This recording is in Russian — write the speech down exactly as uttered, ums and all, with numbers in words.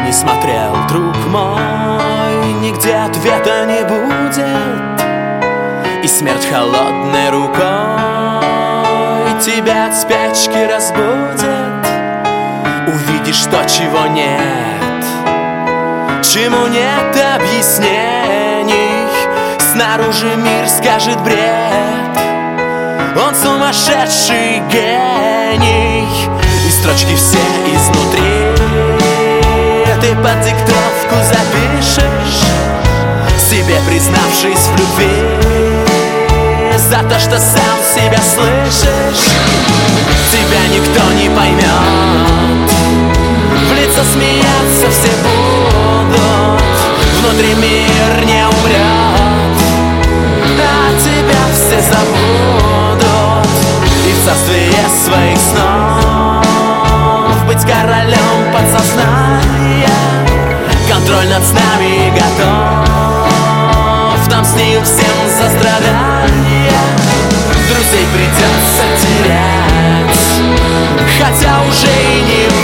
не смотрел, друг мой, нигде ответа не будет, и смерть холодной рукой тебя от спячки разбудит. Увидишь то, чего нет, чему нет объяснений. Снаружи мир скажет бред, он сумасшедший гений. И строчки все изнутри ты под диктовку запишешь, себе признавшись в любви, за то, что сам себя слышишь. Тебя никто не поймет, в лицо смеяться все будут, внутри мир не умрет, а тебя все забудут. И в царстве своих снов быть королем подсознания, контроль над нами готов, нам с ним всем за страдания. Друзей придется терять, хотя уже и не